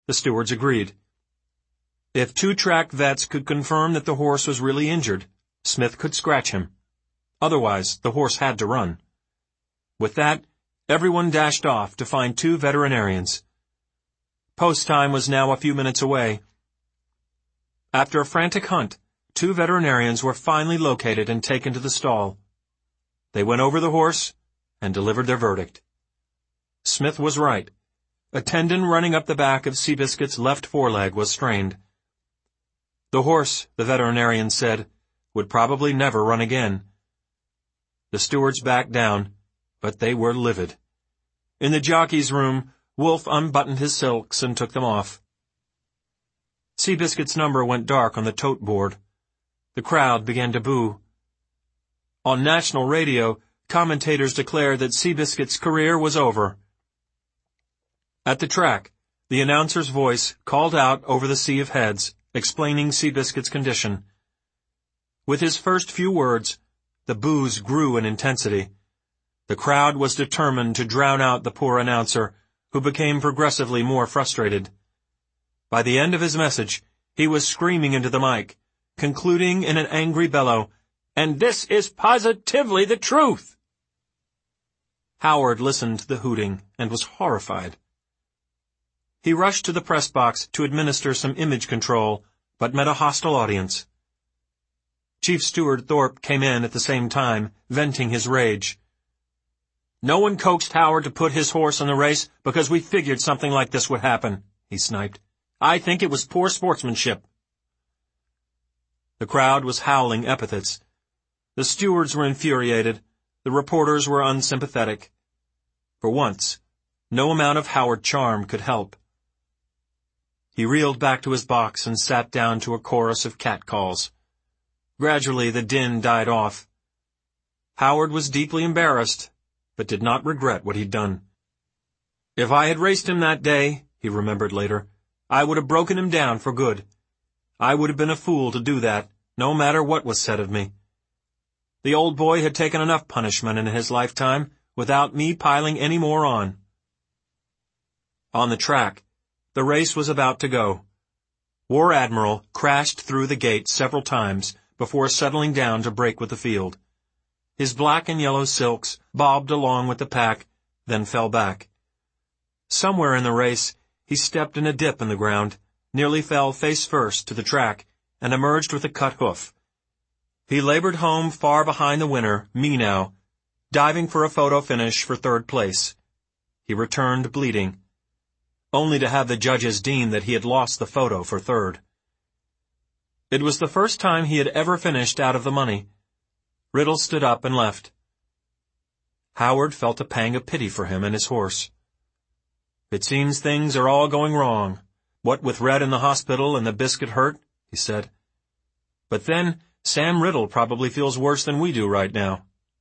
The stewards agreed. If two track vets could confirm that the horse was really injured, Smith could scratch him. Otherwise, the horse had to run. With that, everyone dashed off to find two veterinarians. Post time was now a few minutes away. After a frantic hunt, two veterinarians were finally located and taken to the stall. They went over the horse and delivered their verdict. Smith was right. A tendon running up the back of Seabiscuit's left foreleg was strained. The horse, the veterinarian said, would probably never run again. The stewards backed down, but they were livid. In the jockey's room, Wolf unbuttoned his silks and took them off. Seabiscuit's number went dark on the tote board. The crowd began to boo. On national radio, commentators declared that Seabiscuit's career was over. At the track, the announcer's voice called out over the sea of heads, explaining Seabiscuit's condition. With his first few words, the boos grew in intensity. The crowd was determined to drown out the poor announcer, who became progressively more frustrated. By the end of his message, he was screaming into the mic, concluding in an angry bellow, "And this is positively the truth!" Howard listened to the hooting and was horrified. He rushed to the press box to administer some image control, but met a hostile audience. Chief Steward Thorpe came in at the same time, venting his rage. "No one coaxed Howard to put his horse in the race because we figured something like this would happen," he sniped. "I think it was poor sportsmanship." The crowd was howling epithets. The stewards were infuriated. The reporters were unsympathetic. For once, no amount of Howard charm could help. He reeled back to his box and sat down to a chorus of catcalls. Gradually, the din died off. Howard was deeply embarrassed, but did not regret what he'd done. "If I had raced him that day," he remembered later, "I would have broken him down for good. I would have been a fool to do that, no matter what was said of me. The old boy had taken enough punishment in his lifetime without me piling any more on." On the track, the race was about to go. War Admiral crashed through the gate several times before settling down to break with the field. His black and yellow silks bobbed along with the pack, then fell back. Somewhere in the race, he stepped in a dip in the ground, nearly fell face first to the track, and emerged with a cut hoof. He labored home far behind the winner, Menow, diving for a photo finish for third place. He returned bleeding, only to have the judges deem that he had lost the photo for third. It was the first time he had ever finished out of the money. Riddle stood up and left. Howard felt a pang of pity for him and his horse. "It seems things are all going wrong, what with Red in the hospital and the biscuit hurt," he said. "But then, Sam Riddle probably feels worse than we do right now."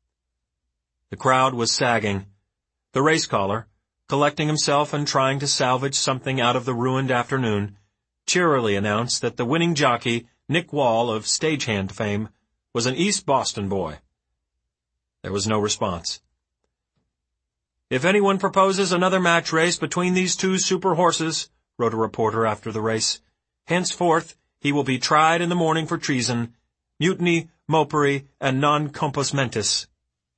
The crowd was sagging. The race caller, collecting himself and trying to salvage something out of the ruined afternoon, cheerily announced that the winning jockey, Nick Wall of stagehand fame, was an East Boston boy. There was no response. "If anyone proposes another match race between these two super horses," wrote a reporter after the race, "henceforth he will be tried in the morning for treason, mutiny, mopery, and non compos mentis."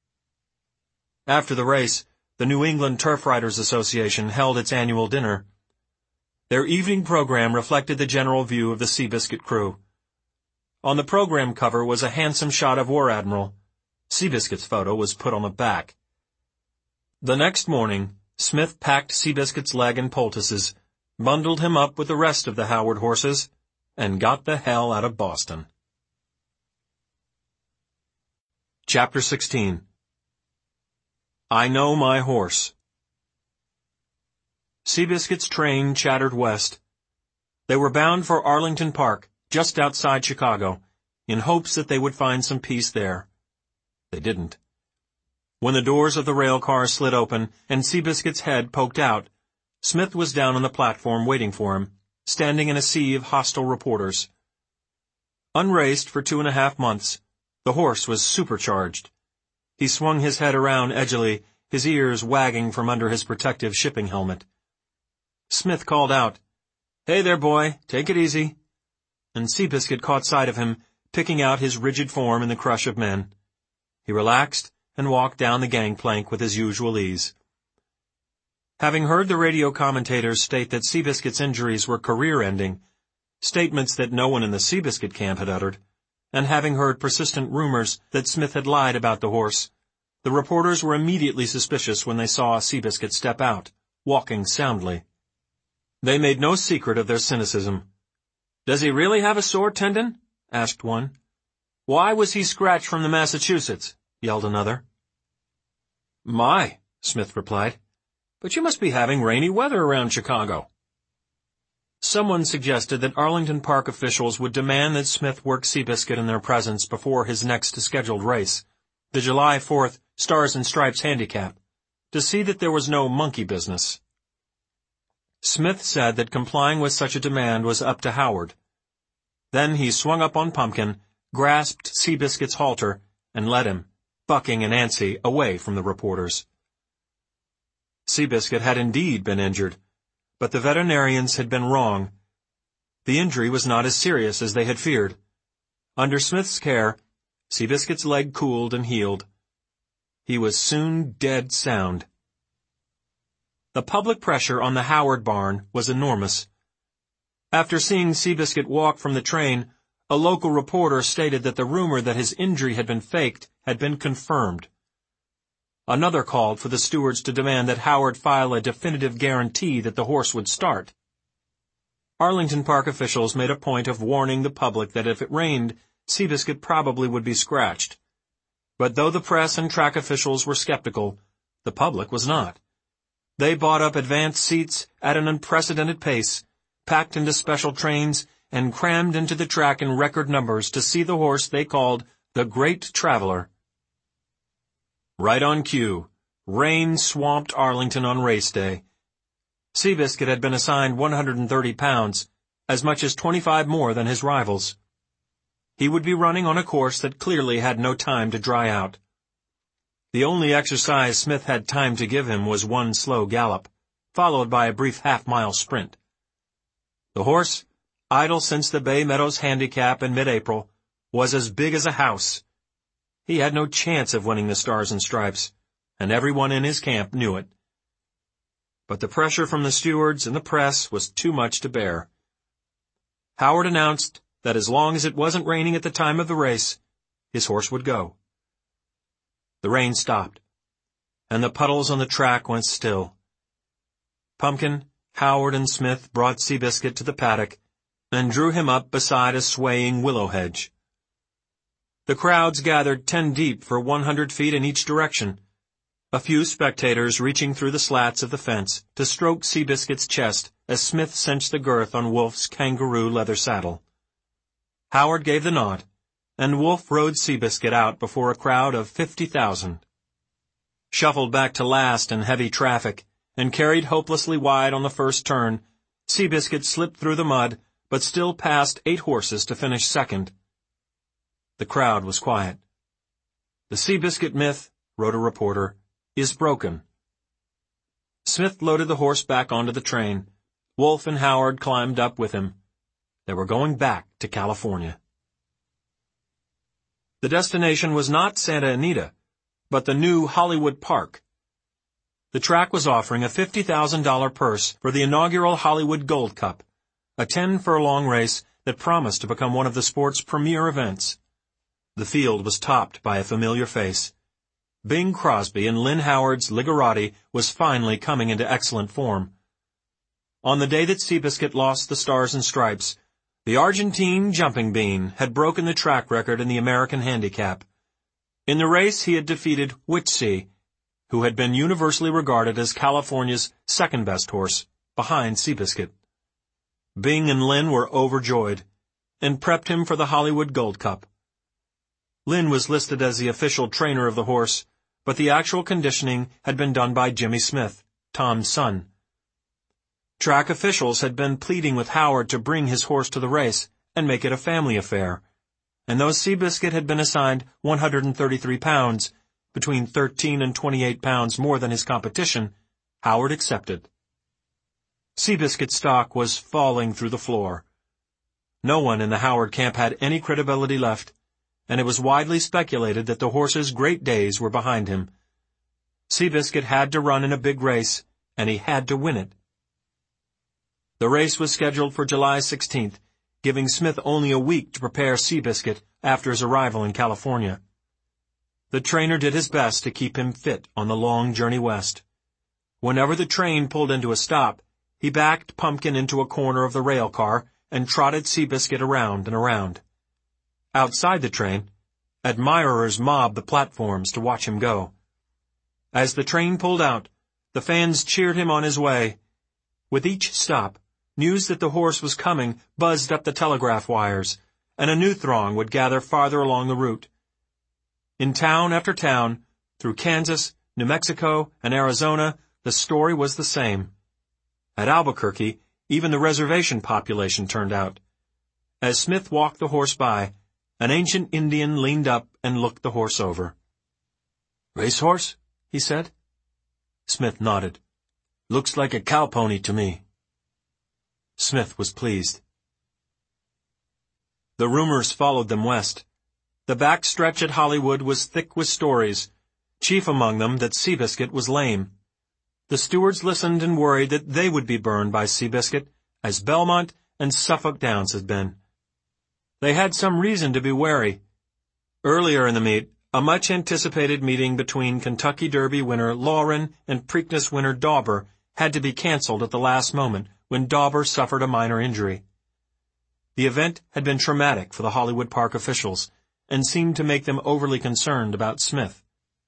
After the race, the New England Turf Riders Association held its annual dinner. Their evening program reflected the general view of the Seabiscuit crew. On the program cover was a handsome shot of War Admiral. Seabiscuit's photo was put on the back. The next morning, Smith packed Seabiscuit's leg in poultices, bundled him up with the rest of the Howard horses, and got the hell out of Boston. Chapter 16. I Know My Horse. Seabiscuit's train chattered west. They were bound for Arlington Park, just outside Chicago, in hopes that they would find some peace there. They didn't. When the doors of the rail car slid open and Seabiscuit's head poked out, Smith was down on the platform waiting for him, standing in a sea of hostile reporters. Unraced for 2.5 months, the horse was supercharged. He swung his head around edgily, his ears wagging from under his protective shipping helmet. Smith called out, "Hey there, boy, take it easy." And Seabiscuit caught sight of him, picking out his rigid form in the crush of men. He relaxed and walked down the gangplank with his usual ease. Having heard the radio commentators state that Seabiscuit's injuries were career-ending, statements that no one in the Seabiscuit camp had uttered, and having heard persistent rumors that Smith had lied about the horse, the reporters were immediately suspicious when they saw Seabiscuit step out, walking soundly. They made no secret of their cynicism. "Does he really have a sore tendon?" asked one. "Why was he scratched from the Massachusetts?" yelled another. "My," Smith replied, "but you must be having rainy weather around Chicago." Someone suggested that Arlington Park officials would demand that Smith work Seabiscuit in their presence before his next scheduled race, the July 4th Stars and Stripes Handicap, to see that there was no monkey business. Smith said that complying with such a demand was up to Howard. Then he swung up on Pumpkin, grasped Seabiscuit's halter, and led him, bucking and antsy, away from the reporters. Seabiscuit had indeed been injured, but the veterinarians had been wrong. The injury was not as serious as they had feared. Under Smith's care, Seabiscuit's leg cooled and healed. He was soon dead sound. The public pressure on the Howard barn was enormous. After seeing Seabiscuit walk from the train, a local reporter stated that the rumor that his injury had been faked had been confirmed. Another called for the stewards to demand that Howard file a definitive guarantee that the horse would start. Arlington Park officials made a point of warning the public that if it rained, Seabiscuit probably would be scratched. But though the press and track officials were skeptical, the public was not. They bought up advanced seats at an unprecedented pace, packed into special trains, and crammed into the track in record numbers to see the horse they called the Great Traveler. Right on cue, rain swamped Arlington on race day. Seabiscuit had been assigned 130 pounds, as much as 25 more than his rivals. He would be running on a course that clearly had no time to dry out. The only exercise Smith had time to give him was one slow gallop, followed by a brief half-mile sprint. The horse, idle since the Bay Meadows Handicap in mid-April, was as big as a house. He had no chance of winning the Stars and Stripes, and everyone in his camp knew it. But the pressure from the stewards and the press was too much to bear. Howard announced that as long as it wasn't raining at the time of the race, his horse would go. The rain stopped, and the puddles on the track went still. Pumpkin, Howard, and Smith brought Seabiscuit to the paddock and drew him up beside a swaying willow hedge. The crowds gathered 10 deep for 100 feet in each direction, a few spectators reaching through the slats of the fence to stroke Seabiscuit's chest as Smith cinched the girth on Wolf's kangaroo leather saddle. Howard gave the nod, and Wolf rode Seabiscuit out before a crowd of 50,000. Shuffled back to last in heavy traffic, and carried hopelessly wide on the first turn, Seabiscuit slipped through the mud, but still passed 8 horses to finish second. The crowd was quiet. "The Seabiscuit myth," wrote a reporter, "is broken." Smith loaded the horse back onto the train. Wolf and Howard climbed up with him. They were going back to California. The destination was not Santa Anita, but the new Hollywood Park. The track was offering a $50,000 purse for the inaugural Hollywood Gold Cup, a 10-furlong race that promised to become one of the sport's premier events. The field was topped by a familiar face. Bing Crosby and Lynn Howard's Ligarati was finally coming into excellent form. On the day that Seabiscuit lost the Stars and Stripes, the Argentine Jumping Bean had broken the track record in the American Handicap. In the race he had defeated Witsea, who had been universally regarded as California's second-best horse, behind Seabiscuit. Bing and Lynn were overjoyed, and prepped him for the Hollywood Gold Cup. Lynn was listed as the official trainer of the horse, but the actual conditioning had been done by Jimmy Smith, Tom's son. Track officials had been pleading with Howard to bring his horse to the race and make it a family affair, and though Seabiscuit had been assigned 133 pounds, between 13 and 28 pounds more than his competition, Howard accepted. Seabiscuit stock was falling through the floor. No one in the Howard camp had any credibility left, and it was widely speculated that the horse's great days were behind him. Seabiscuit had to run in a big race, and he had to win it. The race was scheduled for July 16th, giving Smith only a week to prepare Seabiscuit after his arrival in California. The trainer did his best to keep him fit on the long journey west. Whenever the train pulled into a stop, he backed Pumpkin into a corner of the rail car and trotted Seabiscuit around and around. Outside the train, admirers mobbed the platforms to watch him go. As the train pulled out, the fans cheered him on his way. With each stop, news that the horse was coming buzzed up the telegraph wires, and a new throng would gather farther along the route. In town after town, through Kansas, New Mexico, and Arizona, the story was the same. At Albuquerque, even the reservation population turned out. As Smith walked the horse by, an ancient Indian leaned up and looked the horse over. "Racehorse?" he said. Smith nodded. "Looks like a cow pony to me." Smith was pleased. The rumors followed them west. The back stretch at Hollywood was thick with stories, chief among them that Seabiscuit was lame. The stewards listened and worried that they would be burned by Seabiscuit, as Belmont and Suffolk Downs had been. They had some reason to be wary. Earlier in the meet, a much-anticipated meeting between Kentucky Derby winner Lauren and Preakness winner Dauber had to be canceled at the last moment when Dauber suffered a minor injury. The event had been traumatic for the Hollywood Park officials and seemed to make them overly concerned about Smith.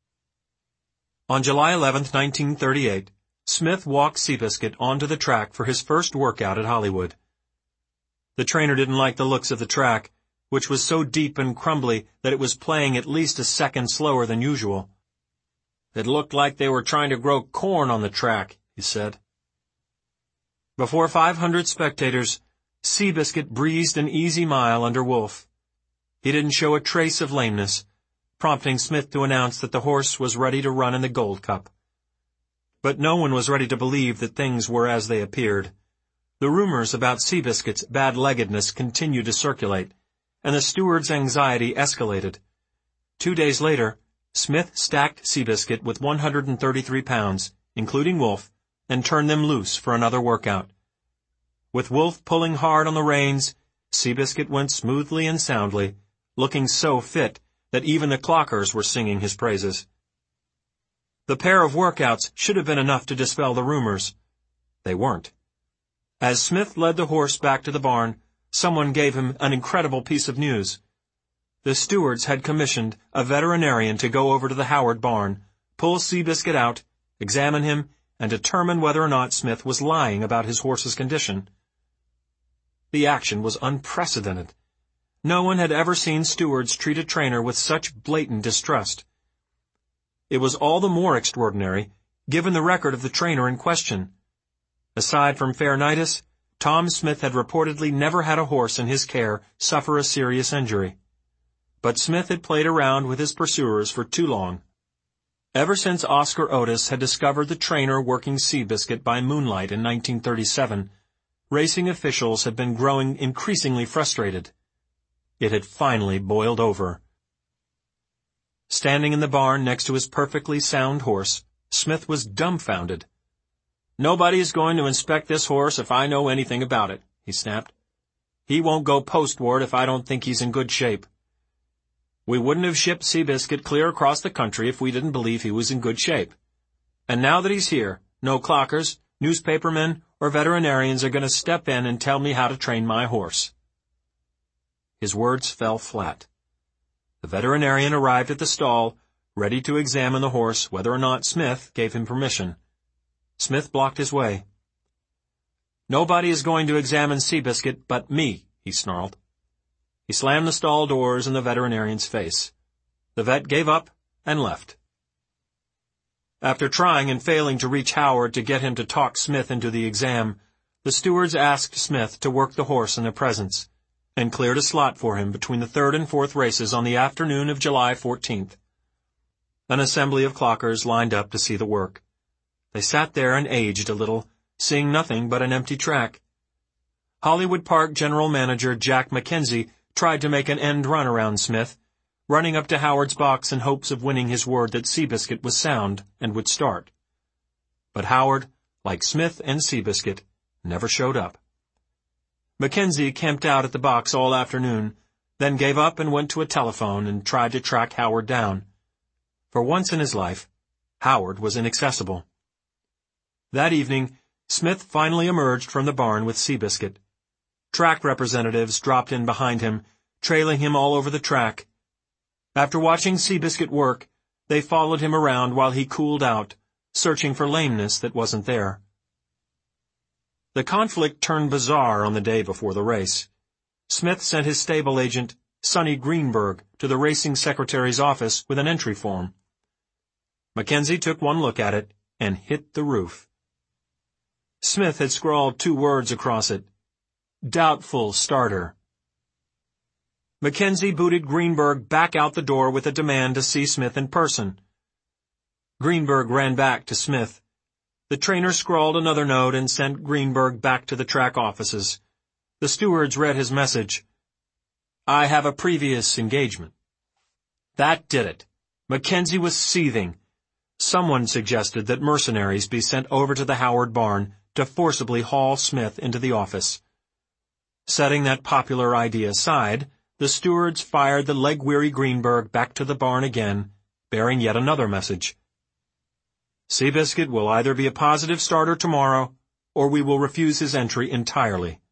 On July 11, 1938, Smith walked Seabiscuit onto the track for his first workout at Hollywood. The trainer didn't like the looks of the track, which was so deep and crumbly that it was playing at least a second slower than usual. "It looked like they were trying to grow corn on the track," he said. Before 500 spectators, Seabiscuit breezed an easy mile under Wolf. He didn't show a trace of lameness, prompting Smith to announce that the horse was ready to run in the Gold Cup. But no one was ready to believe that things were as they appeared. The rumors about Seabiscuit's bad-leggedness continued to circulate, and the steward's anxiety escalated. 2 days later, Smith stacked Seabiscuit with 133 pounds, including Wolf, and turned them loose for another workout. With Wolf pulling hard on the reins, Seabiscuit went smoothly and soundly, looking so fit that even the clockers were singing his praises. The pair of workouts should have been enough to dispel the rumors. They weren't. As Smith led the horse back to the barn, someone gave him an incredible piece of news. The stewards had commissioned a veterinarian to go over to the Howard barn, pull Seabiscuit out, examine him, and determine whether or not Smith was lying about his horse's condition. The action was unprecedented. No one had ever seen stewards treat a trainer with such blatant distrust. It was all the more extraordinary, given the record of the trainer in question. Aside from Fairnitis, Tom Smith had reportedly never had a horse in his care suffer a serious injury. But Smith had played around with his pursuers for too long. Ever since Oscar Otis had discovered the trainer working Seabiscuit by moonlight in 1937, racing officials had been growing increasingly frustrated. It had finally boiled over. Standing in the barn next to his perfectly sound horse, Smith was dumbfounded. "Nobody's going to inspect this horse if I know anything about it," he snapped. "He won't go postward if I don't think he's in good shape. We wouldn't have shipped Seabiscuit clear across the country if we didn't believe he was in good shape. And now that he's here, no clockers, newspapermen, or veterinarians are going to step in and tell me how to train my horse." His words fell flat. The veterinarian arrived at the stall, ready to examine the horse whether or not Smith gave him permission. Smith blocked his way. "Nobody is going to examine Seabiscuit but me," he snarled. He slammed the stall doors in the veterinarian's face. The vet gave up and left. After trying and failing to reach Howard to get him to talk Smith into the exam, the stewards asked Smith to work the horse in their presence, and cleared a slot for him between the 3rd and 4th races on the afternoon of July 14th. An assembly of clockers lined up to see the work. They sat there and aged a little, seeing nothing but an empty track. Hollywood Park General Manager Jack McKenzie tried to make an end run around Smith, running up to Howard's box in hopes of winning his word that Seabiscuit was sound and would start. But Howard, like Smith and Seabiscuit, never showed up. McKenzie camped out at the box all afternoon, then gave up and went to a telephone and tried to track Howard down. For once in his life, Howard was inaccessible. That evening, Smith finally emerged from the barn with Seabiscuit. Track representatives dropped in behind him, trailing him all over the track. After watching Seabiscuit work, they followed him around while he cooled out, searching for lameness that wasn't there. The conflict turned bizarre on the day before the race. Smith sent his stable agent, Sonny Greenberg, to the racing secretary's office with an entry form. McKenzie took one look at it and hit the roof. Smith had scrawled 2 words across it: "Doubtful starter." McKenzie booted Greenberg back out the door with a demand to see Smith in person. Greenberg ran back to Smith. The trainer scrawled another note and sent Greenberg back to the track offices. The stewards read his message: "I have a previous engagement." That did it. McKenzie was seething. Someone suggested that mercenaries be sent over to the Howard barn to forcibly haul Smith into the office. Setting that popular idea aside, the stewards fired the leg-weary Greenberg back to the barn again, bearing yet another message: "Seabiscuit will either be a positive starter tomorrow, or we will refuse his entry entirely."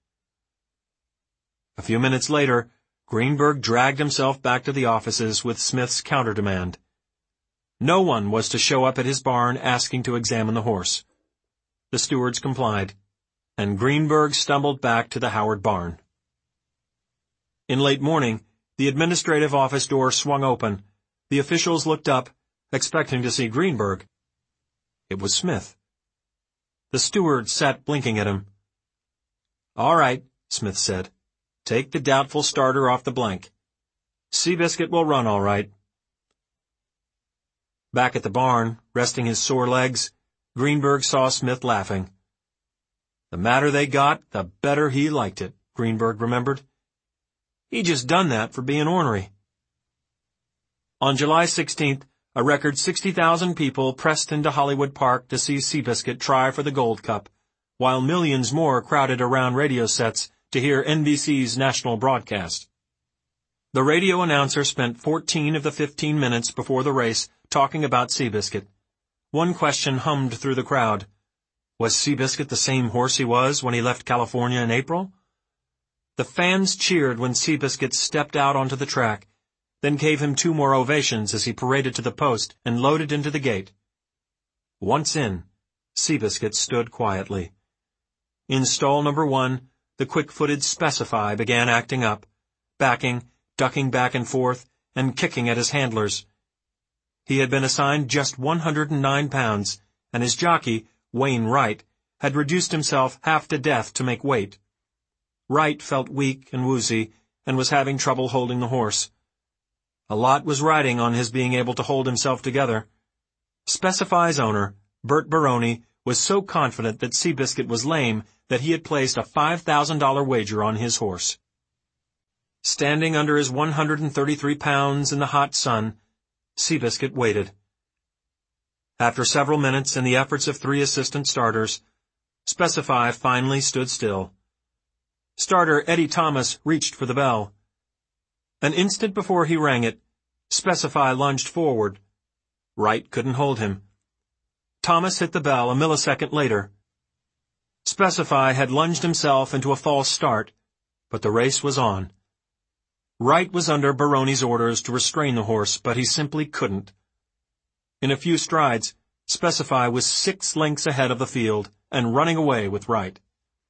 A few minutes later, Greenberg dragged himself back to the offices with Smith's counter-demand. No one was to show up at his barn asking to examine the horse. The stewards complied, and Greenberg stumbled back to the Howard barn. In late morning, the administrative office door swung open. The officials looked up, expecting to see Greenberg. It was Smith. The steward sat blinking at him. "All right," Smith said. "Take the doubtful starter off the blank. Seabiscuit will run all right." Back at the barn, resting his sore legs, Greenberg saw Smith laughing. The madder they got, the better he liked it, Greenberg remembered. He just done that for being ornery. On July 16th, a record 60,000 people pressed into Hollywood Park to see Seabiscuit try for the Gold Cup, while millions more crowded around radio sets to hear NBC's national broadcast. The radio announcer spent 14 of the 15 minutes before the race talking about Seabiscuit. One question hummed through the crowd: was Seabiscuit the same horse he was when he left California in April? The fans cheered when Seabiscuit stepped out onto the track, then gave him 2 more ovations as he paraded to the post and loaded into the gate. Once in, Seabiscuit stood quietly. In stall number 1, the quick-footed Specify began acting up, backing, ducking back and forth, and kicking at his handlers. He had been assigned just 109 pounds, and his jockey, Wayne Wright, had reduced himself half to death to make weight. Wright felt weak and woozy, and was having trouble holding the horse. A lot was riding on his being able to hold himself together. Specify's owner, Bert Baroni, was so confident that Seabiscuit was lame that he had placed a $5,000 wager on his horse. Standing under his 133 pounds in the hot sun, Seabiscuit waited. After several minutes and the efforts of 3 assistant starters, Specify finally stood still. Starter Eddie Thomas reached for the bell. An instant before he rang it, Specify lunged forward. Wright couldn't hold him. Thomas hit the bell a millisecond later. Specify had lunged himself into a false start, but the race was on. Wright was under Baroni's orders to restrain the horse, but he simply couldn't. In a few strides, Specify was 6 lengths ahead of the field and running away with Wright.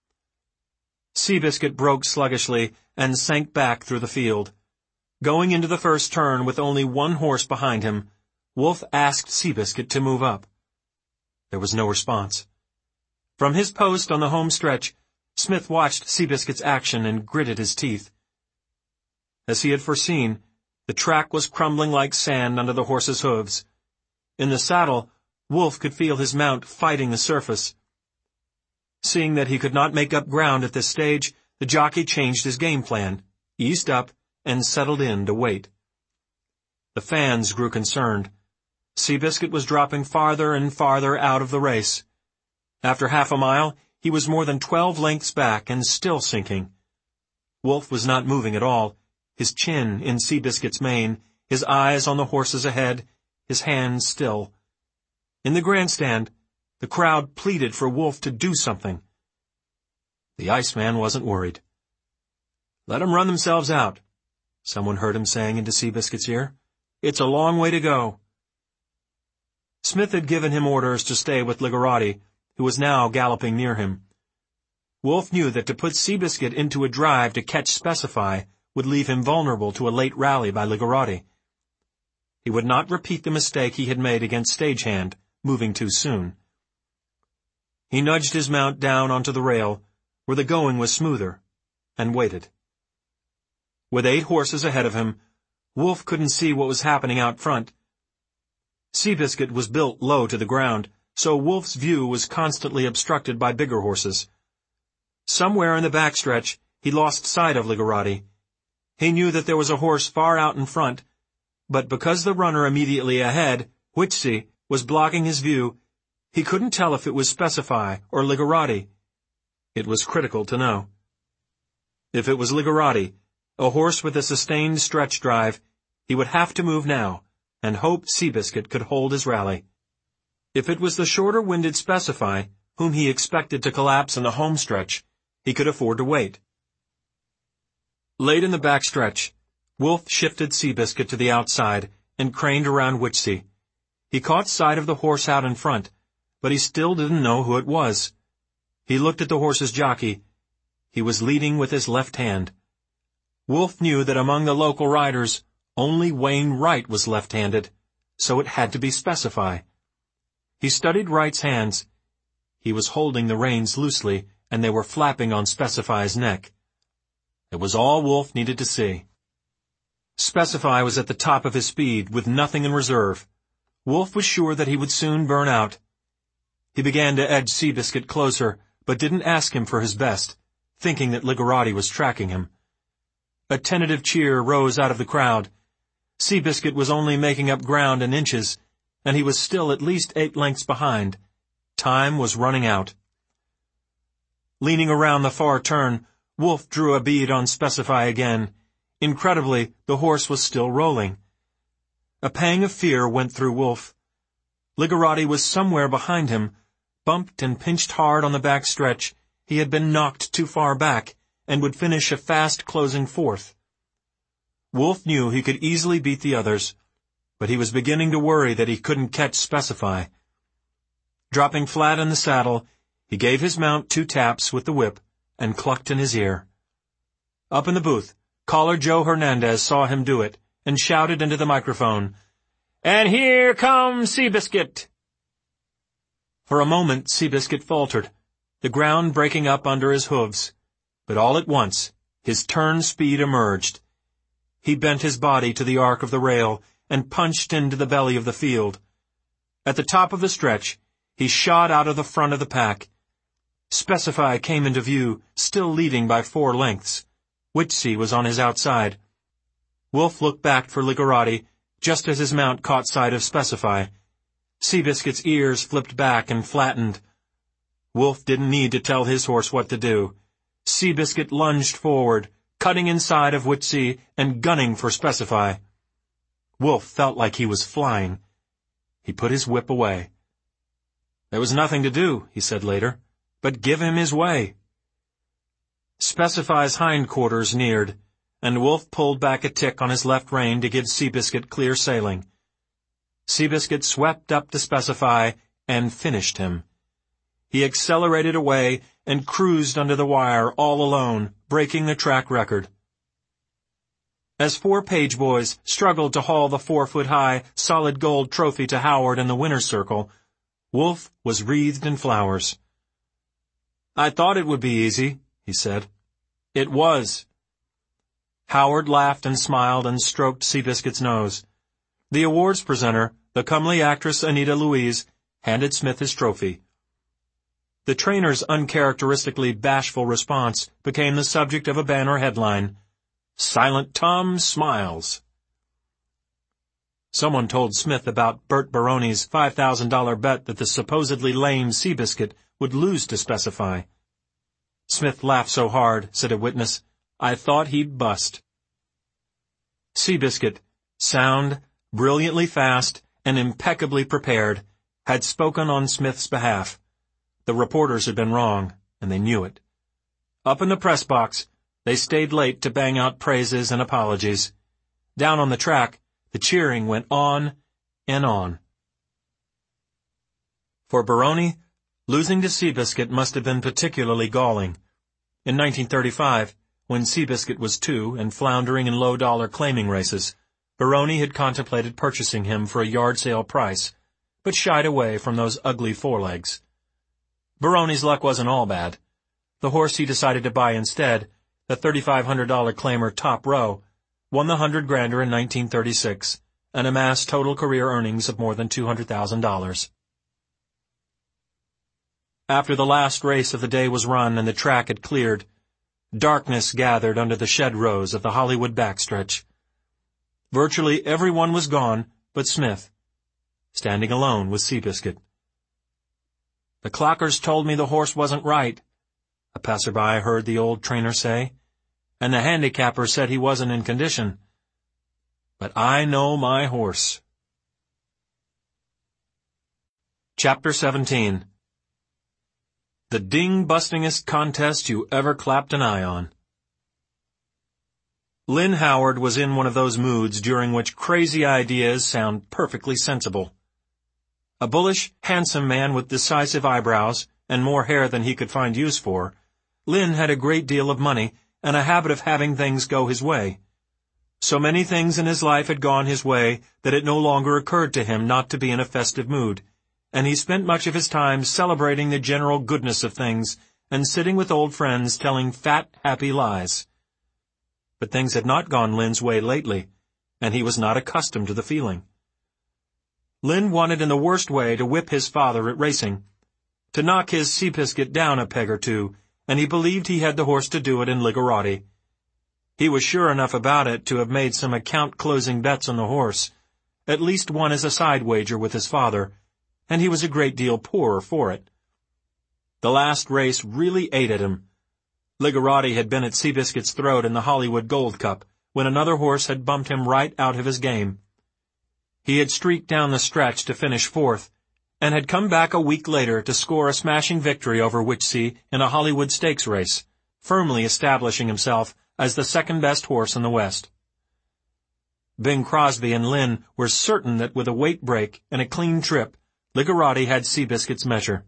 Seabiscuit broke sluggishly and sank back through the field. Going into the first turn with only 1 horse behind him, Wolf asked Seabiscuit to move up. There was no response. From his post on the home stretch, Smith watched Seabiscuit's action and gritted his teeth. As he had foreseen, the track was crumbling like sand under the horse's hooves. In the saddle, Wolf could feel his mount fighting the surface. Seeing that he could not make up ground at this stage, the jockey changed his game plan, eased up, and settled in to wait. The fans grew concerned. Seabiscuit was dropping farther and farther out of the race. After half a mile, he was more than 12 lengths back and still sinking. Wolf was not moving at all, his chin in Seabiscuit's mane, his eyes on the horses ahead, his hands still. In the grandstand, the crowd pleaded for Wolf to do something. The Iceman wasn't worried. "Let 'em run themselves out," someone heard him saying into Seabiscuit's ear. "It's a long way to go." Smith had given him orders to stay with Ligarati, who was now galloping near him. Wolf knew that to put Seabiscuit into a drive to catch Specify would leave him vulnerable to a late rally by Ligarati. He would not repeat the mistake he had made against Stagehand, moving too soon. He nudged his mount down onto the rail, where the going was smoother, and waited. With 8 horses ahead of him, Wolf couldn't see what was happening out front. Seabiscuit was built low to the ground, so Wolf's view was constantly obstructed by bigger horses. Somewhere in the backstretch, he lost sight of Ligarati. He knew that there was a horse far out in front, but because the runner immediately ahead, Whitsey, was blocking his view, he couldn't tell if it was Specify or Ligarati. It was critical to know. If it was Ligarati, a horse with a sustained stretch drive, he would have to move now, and hope Seabiscuit could hold his rally. If it was the shorter-winded Specify, whom he expected to collapse in the home stretch, he could afford to wait. Late in the backstretch, Wolf shifted Seabiscuit to the outside and craned around Whitsey. He caught sight of the horse out in front, but he still didn't know who it was. He looked at the horse's jockey. He was leading with his left hand. Wolf knew that among the local riders, only Wayne Wright was left-handed, so it had to be Specify. He studied Wright's hands. He was holding the reins loosely, and they were flapping on Specify's neck. It was all Wolf needed to see. Specify was at the top of his speed, with nothing in reserve. Wolf was sure that he would soon burn out. He began to edge Seabiscuit closer, but didn't ask him for his best, thinking that Ligarati was tracking him. A tentative cheer rose out of the crowd. Seabiscuit was only making up ground in inches, and he was still at least 8 lengths behind. Time was running out. Leaning around the far turn, Wolf drew a bead on Specify again. Incredibly, the horse was still rolling. A pang of fear went through Wolf. Ligarati was somewhere behind him. Bumped and pinched hard on the back stretch, he had been knocked too far back, and would finish a fast closing 4th. Wolf knew he could easily beat the others, but he was beginning to worry that he couldn't catch Specify. Dropping flat in the saddle, he gave his mount 2 taps with the whip and clucked in his ear. Up in the booth, caller Joe Hernandez saw him do it and shouted into the microphone, "And here comes Seabiscuit!" For a moment Seabiscuit faltered, the ground breaking up under his hooves, but all at once his turn speed emerged. He bent his body to the arc of the rail and punched into the belly of the field. At the top of the stretch, he shot out of the front of the pack. Specify came into view, still leading by 4 lengths. Whitsey was on his outside. Wolf looked back for Ligarati, just as his mount caught sight of Specify. Seabiscuit's ears flipped back and flattened. Wolf didn't need to tell his horse what to do. Seabiscuit lunged forward, cutting inside of Whitsey and gunning for Specify. Wolf felt like he was flying. He put his whip away. There was nothing to do, he said later, but give him his way. Specify's hindquarters neared, and Wolf pulled back a tick on his left rein to give Seabiscuit clear sailing. Seabiscuit swept up to Specify and finished him. He accelerated away and cruised under the wire all alone, breaking the track record. As 4 page boys struggled to haul the 4-foot-high, solid gold trophy to Howard in the winner's circle, Wolf was wreathed in flowers. "I thought it would be easy," he said. "It was." Howard laughed and smiled and stroked Seabiscuit's nose. The awards presenter, the comely actress Anita Louise, handed Smith his trophy. The trainer's uncharacteristically bashful response became the subject of a banner headline, "Silent Tom Smiles." Someone told Smith about Bert Baroni's $5,000 bet that the supposedly lame Seabiscuit would lose to Specify. Smith laughed so hard, said a witness, "I thought he'd bust." Seabiscuit, sound, brilliantly fast, and impeccably prepared, had spoken on Smith's behalf. The reporters had been wrong, and they knew it. Up in the press box, they stayed late to bang out praises and apologies. Down on the track, the cheering went on and on. For Baroni, losing to Seabiscuit must have been particularly galling. In 1935, when Seabiscuit was 2 and floundering in low-dollar claiming races, Baroni had contemplated purchasing him for a yard sale price, but shied away from those ugly forelegs. Baroni's luck wasn't all bad. The horse he decided to buy instead, the $3,500 claimer Top Row, won the 100-grander in 1936 and amassed total career earnings of more than $200,000. After the last race of the day was run and the track had cleared, darkness gathered under the shed rows of the Hollywood backstretch. Virtually everyone was gone but Smith, standing alone with Seabiscuit. "The clockers told me the horse wasn't right," a passerby heard the old trainer say, "and the handicapper said he wasn't in condition. But I know my horse." Chapter 17. The ding-bustingest contest you ever clapped an eye on. Lynn Howard was in one of those moods during which crazy ideas sound perfectly sensible. A bullish, handsome man with decisive eyebrows and more hair than he could find use for, Lynn had a great deal of money and a habit of having things go his way. So many things in his life had gone his way that it no longer occurred to him not to be in a festive mood, and he spent much of his time celebrating the general goodness of things and sitting with old friends telling fat, happy lies. But things had not gone Lynn's way lately, and he was not accustomed to the feeling. Lynn wanted in the worst way to whip his father at racing, to knock his Seabiscuit down a peg or two, and he believed he had the horse to do it in Ligarati. He was sure enough about it to have made some account-closing bets on the horse, at least one as a side wager with his father, and he was a great deal poorer for it. The last race really ate at him. Ligarati had been at Seabiscuit's throat in the Hollywood Gold Cup, when another horse had bumped him right out of his game. He had streaked down the stretch to finish 4th, and had come back a week later to score a smashing victory over Witsea in a Hollywood Stakes race, firmly establishing himself as the second-best horse in the West. Bing Crosby and Lynn were certain that with a weight break and a clean trip, Ligarati had Seabiscuit's measure.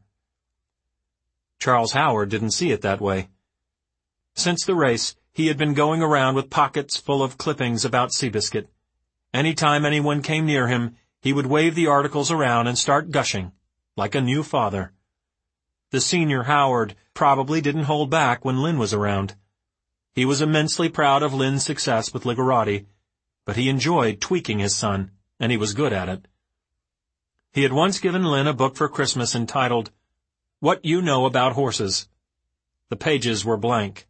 Charles Howard didn't see it that way. Since the race, he had been going around with pockets full of clippings about Seabiscuit. Any time anyone came near him, he would wave the articles around and start gushing, like a new father. The senior Howard probably didn't hold back when Lynn was around. He was immensely proud of Lynn's success with Ligarati, but he enjoyed tweaking his son, and he was good at it. He had once given Lynn a book for Christmas entitled, "What You Know About Horses." The pages were blank.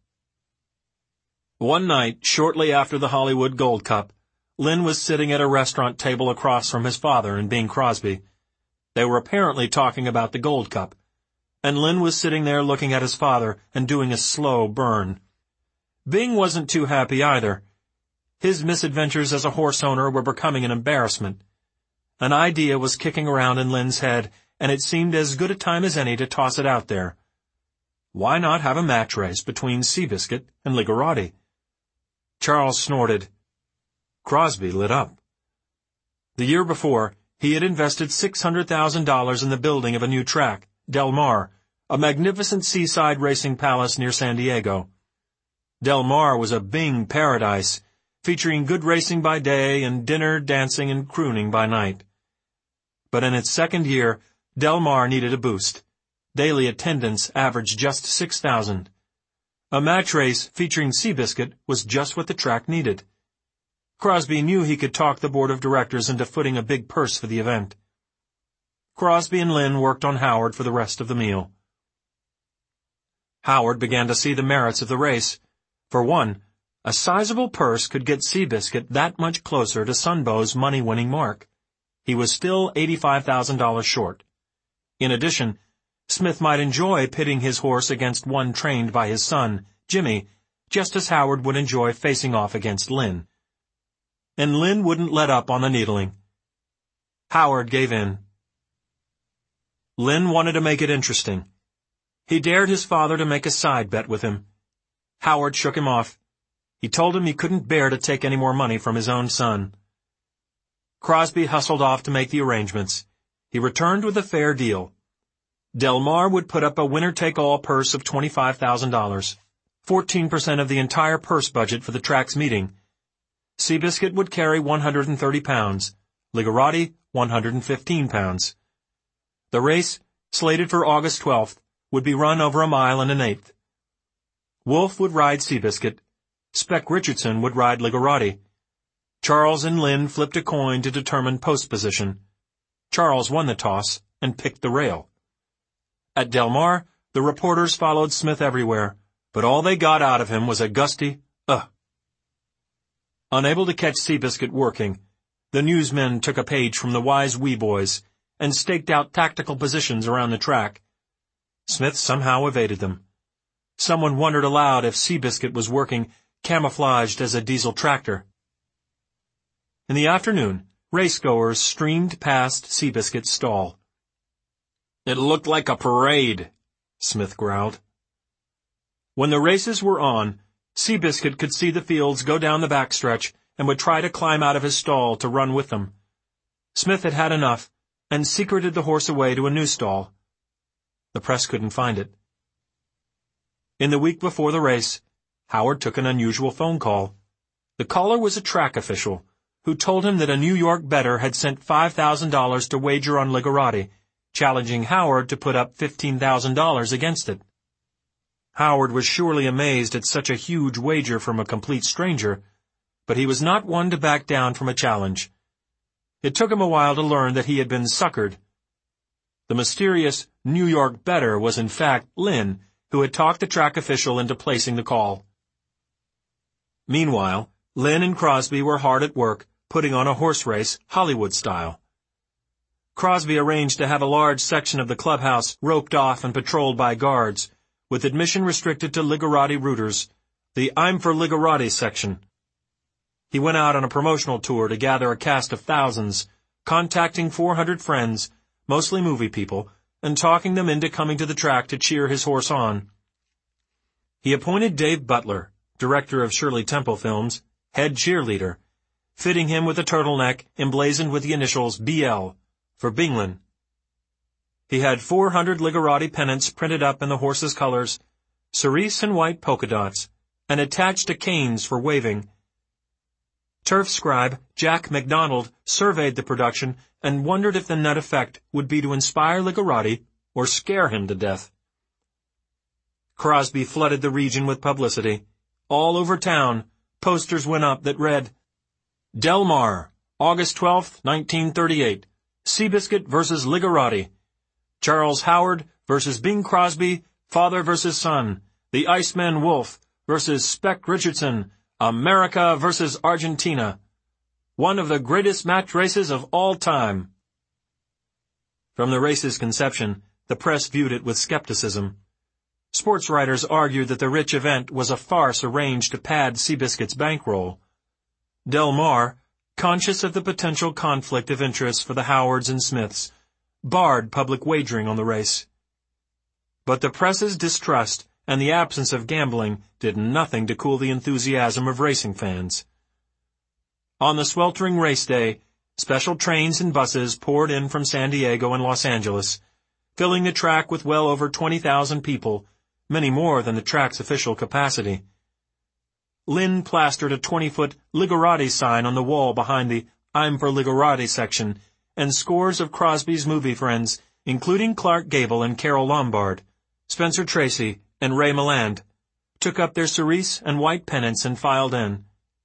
One night, shortly after the Hollywood Gold Cup, Lynn was sitting at a restaurant table across from his father and Bing Crosby. They were apparently talking about the Gold Cup, and Lynn was sitting there looking at his father and doing a slow burn. Bing wasn't too happy either. His misadventures as a horse owner were becoming an embarrassment. An idea was kicking around in Lynn's head, and it seemed as good a time as any to toss it out there. Why not have a match race between Seabiscuit and Ligarati? Charles snorted. Crosby lit up. The year before, he had invested $600,000 in the building of a new track, Del Mar, a magnificent seaside racing palace near San Diego. Del Mar was a Bing paradise, featuring good racing by day and dinner, dancing, and crooning by night. But in its second year, Del Mar needed a boost. Daily attendance averaged just 6,000. A match race featuring Seabiscuit was just what the track needed. Crosby knew he could talk the board of directors into footing a big purse for the event. Crosby and Lynn worked on Howard for the rest of the meal. Howard began to see the merits of the race. For one, a sizable purse could get Seabiscuit that much closer to Sunbow's money-winning mark. He was still $85,000 short. In addition, Smith might enjoy pitting his horse against one trained by his son, Jimmy, just as Howard would enjoy facing off against Lynn. And Lynn wouldn't let up on the needling. Howard gave in. Lynn wanted to make it interesting. He dared his father to make a side bet with him. Howard shook him off. He told him he couldn't bear to take any more money from his own son. Crosby hustled off to make the arrangements. He returned with a fair deal. Del Mar would put up a winner-take-all purse of $25,000, 14% of the entire purse budget for the track's meeting. Seabiscuit would carry 130 pounds, Ligarati 115 pounds. The race, slated for August 12th, would be run over 1 1/8 miles. Wolf would ride Seabiscuit. Speck Richardson would ride Ligarati. Charles and Lynn flipped a coin to determine post position. Charles won the toss and picked the rail. At Del Mar, the reporters followed Smith everywhere, but all they got out of him was a gusty, ugh. Unable to catch Seabiscuit working, the newsmen took a page from the wise wee boys and staked out tactical positions around the track. Smith somehow evaded them. Someone wondered aloud if Seabiscuit was working camouflaged as a diesel tractor. In the afternoon, racegoers streamed past Seabiscuit's stall. It looked like a parade, Smith growled. When the races were on, Seabiscuit could see the fields go down the backstretch and would try to climb out of his stall to run with them. Smith had had enough and secreted the horse away to a new stall. The press couldn't find it. In the week before the race, Howard took an unusual phone call. The caller was a track official who told him that a New York bettor had sent $5,000 to wager on Ligarati, challenging Howard to put up $15,000 against it. Howard was surely amazed at such a huge wager from a complete stranger, but he was not one to back down from a challenge. It took him a while to learn that he had been suckered. The mysterious New York bettor was in fact Lynn, who had talked the track official into placing the call. Meanwhile, Lynn and Crosby were hard at work, putting on a horse race, Hollywood style. Crosby arranged to have a large section of the clubhouse roped off and patrolled by guards, with admission restricted to Ligarati rooters, the I'm for Ligarati section. He went out on a promotional tour to gather a cast of thousands, contacting 400 friends, mostly movie people, and talking them into coming to the track to cheer his horse on. He appointed Dave Butler, director of Shirley Temple Films, head cheerleader, fitting him with a turtleneck emblazoned with the initials BL, for Binglin. He had 400 Ligarati pennants printed up in the horse's colors, cerise and white polka dots, and attached to canes for waving. Turf scribe Jack MacDonald surveyed the production and wondered if the net effect would be to inspire Ligarati or scare him to death. Crosby flooded the region with publicity. All over town, posters went up that read, Del Mar, August 12th, 1938, Seabiscuit versus Ligarati. Charles Howard versus Bing Crosby, father versus son. The Iceman Wolf versus Speck Richardson. America versus Argentina. One of the greatest match races of all time. From the race's conception, the press viewed it with skepticism. Sports writers argued that the rich event was a farce arranged to pad Seabiscuit's bankroll. Del Mar, conscious of the potential conflict of interest for the Howards and Smiths, barred public wagering on the race. But the press's distrust and the absence of gambling did nothing to cool the enthusiasm of racing fans. On the sweltering race day, special trains and buses poured in from San Diego and Los Angeles, filling the track with well over 20,000 people, many more than the track's official capacity. Lynn plastered a 20-foot Ligarati sign on the wall behind the I'm for Ligarati section, and scores of Crosby's movie friends, including Clark Gable and Carole Lombard, Spencer Tracy, and Ray Milland, took up their cerise and white pennants and filed in.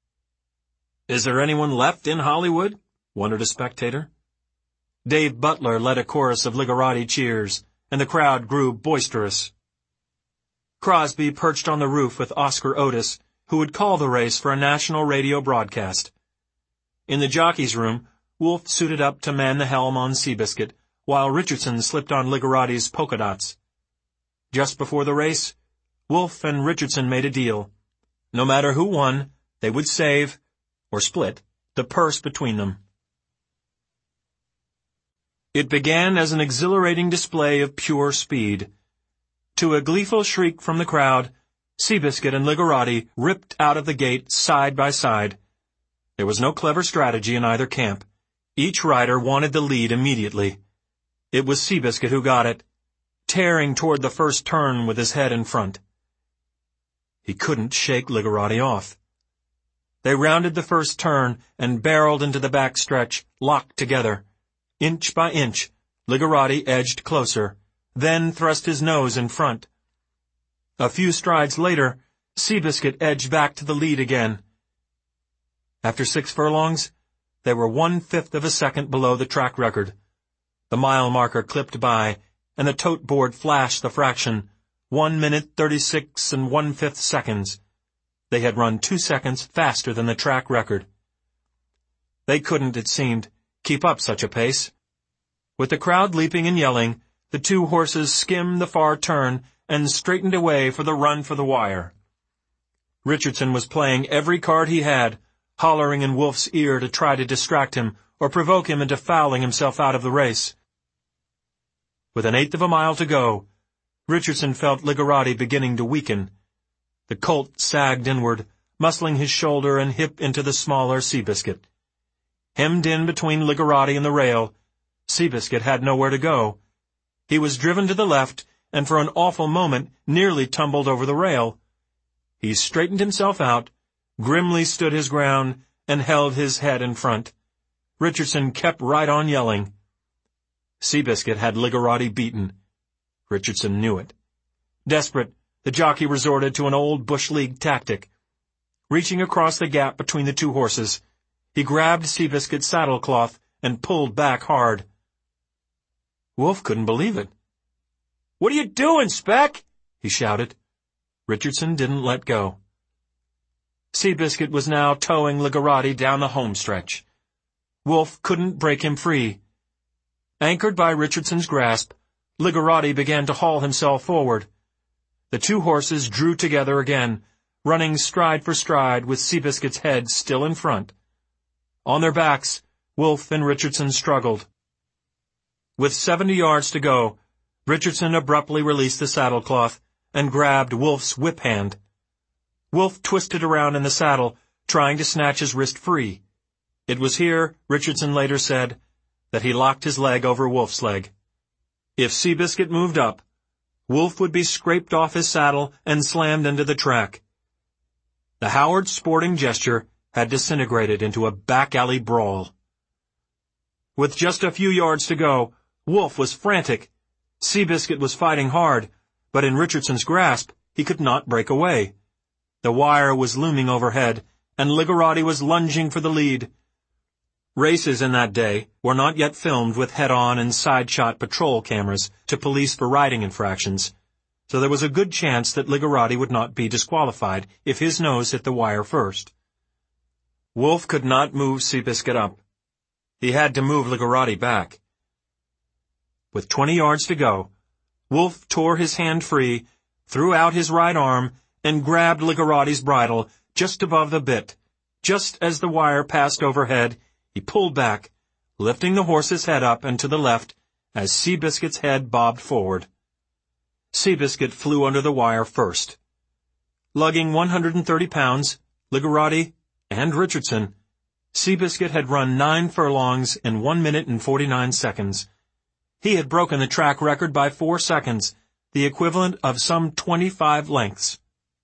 Is there anyone left in Hollywood? Wondered a spectator. Dave Butler led a chorus of Ligarati cheers, and the crowd grew boisterous. Crosby perched on the roof with Oscar Otis, who would call the race for a national radio broadcast. In the jockey's room, Wolfe suited up to man the helm on Seabiscuit, while Richardson slipped on Ligarotti's polka dots. Just before the race, Wolfe and Richardson made a deal. No matter who won, they would save, or split, the purse between them. It began as an exhilarating display of pure speed. To a gleeful shriek from the crowd, Seabiscuit and Ligarotti ripped out of the gate side by side. There was no clever strategy in either camp. Each rider wanted the lead immediately. It was Seabiscuit who got it, tearing toward the first turn with his head in front. He couldn't shake Ligarotti off. They rounded the first turn and barreled into the back stretch, locked together. Inch by inch, Ligarotti edged closer, then thrust his nose in front. A few strides later, Seabiscuit edged back to the lead again. After 6 furlongs, they were 1/5 of a second below the track record. The mile marker clipped by, and the tote board flashed the fraction, 1 minute 36 1/5 seconds. They had run 2 seconds faster than the track record. They couldn't, it seemed, keep up such a pace. With the crowd leaping and yelling, the two horses skimmed the far turn and straightened away for the run for the wire. Richardson was playing every card he had, hollering in Wolfe's ear to try to distract him or provoke him into fouling himself out of the race. With 1/8 of a mile to go, Richardson felt Ligarotti beginning to weaken. The colt sagged inward, muscling his shoulder and hip into the smaller Seabiscuit. Hemmed in between Ligarotti and the rail, Seabiscuit had nowhere to go. He was driven to the left, and for an awful moment nearly tumbled over the rail. He straightened himself out, grimly stood his ground, and held his head in front. Richardson kept right on yelling. Seabiscuit had Ligarotti beaten. Richardson knew it. Desperate, the jockey resorted to an old Bush League tactic. Reaching across the gap between the two horses, he grabbed Seabiscuit's saddlecloth and pulled back hard. Wolfe couldn't believe it. "What are you doing, Speck?" he shouted. Richardson didn't let go. Seabiscuit was now towing Ligarotti down the home stretch. Wolfe couldn't break him free. Anchored by Richardson's grasp, Ligarotti began to haul himself forward. The two horses drew together again, running stride for stride with Seabiscuit's head still in front. On their backs, Wolfe and Richardson struggled. With 70 yards to go, Richardson abruptly released the saddlecloth and grabbed Wolfe's whip hand. Wolfe twisted around in the saddle, trying to snatch his wrist free. It was here, Richardson later said, that he locked his leg over Wolfe's leg. If Seabiscuit moved up, Wolfe would be scraped off his saddle and slammed into the track. The Howard sporting gesture had disintegrated into a back-alley brawl. With just a few yards to go, Wolfe was frantic. Seabiscuit was fighting hard, but in Richardson's grasp, he could not break away. The wire was looming overhead, and Ligarotti was lunging for the lead. Races in that day were not yet filmed with head-on and side-shot patrol cameras to police for riding infractions, so there was a good chance that Ligarotti would not be disqualified if his nose hit the wire first. Wolfe could not move Seabiscuit up. He had to move Ligarotti back. With 20 yards to go, Wolfe tore his hand free, threw out his right arm, and grabbed Ligarotti's bridle just above the bit. Just as the wire passed overhead, he pulled back, lifting the horse's head up and to the left as Seabiscuit's head bobbed forward. Seabiscuit flew under the wire first. Lugging 130 pounds, Ligarotti, and Richardson, Seabiscuit had run 9 furlongs in 1 minute and 49 seconds. He had broken the track record by 4 seconds, the equivalent of some 25 lengths.